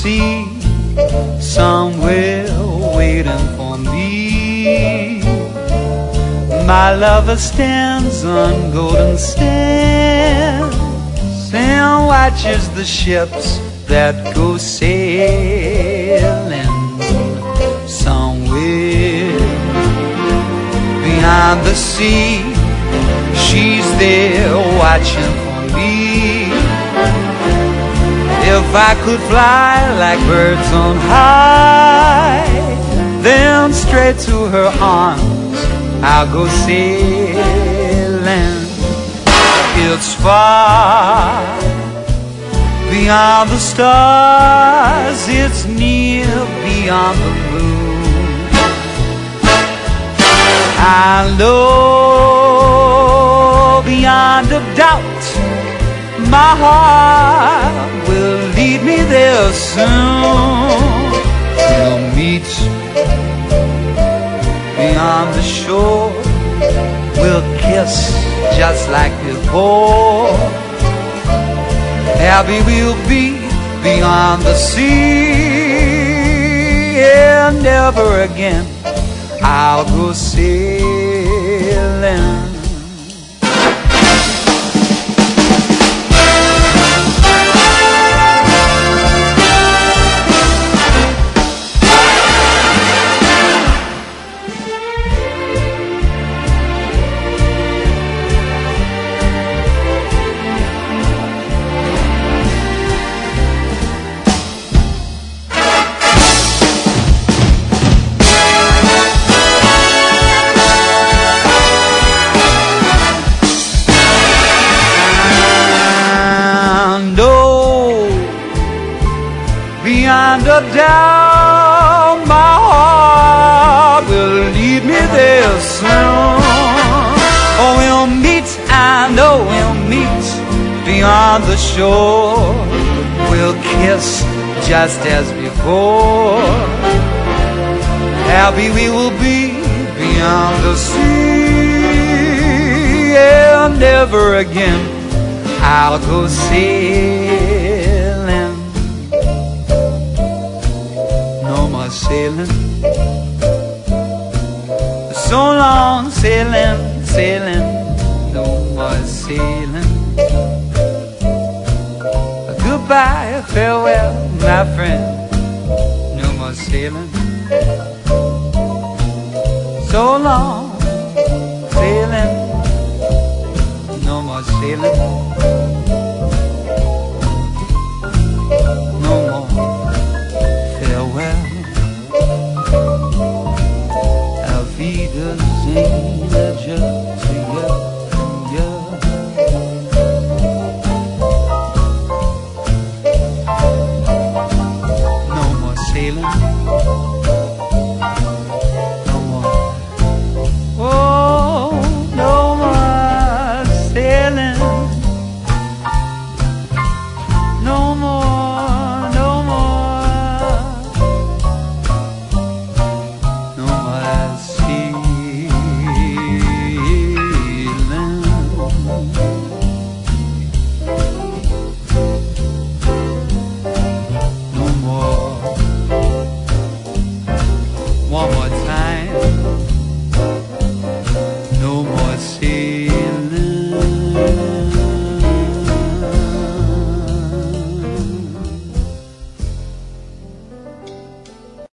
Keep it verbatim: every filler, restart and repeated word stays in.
sea, somewhere waiting for me. My lover stands on golden sands and watches the ships that go sailing somewhere beyond the sea. She's there watching for me. If I could fly like birds on high, then straight to her arms I'll go sailing. It's far beyond the stars, it's near beyond the moon. I know beyond a doubt my heart will lead me there soon. We'll meet beyond the shore, we'll kiss just like before. Happy we'll be beyond the sea, and never again I'll go sailing. Beyond a doubt, my heart will lead me there soon. Oh, we'll meet, I know we'll meet beyond the shore. We'll kiss just as before. Happy we will be beyond the sea, and never again I'll go sailing. Sailing, so long sailing, sailing, no more sailing. Goodbye, farewell, my friend, no more sailing. So long sailing, no more sailing. No more farewell. No more sailing, no more. Oh, no more sailing, no more, no more, no more sailing. One more time.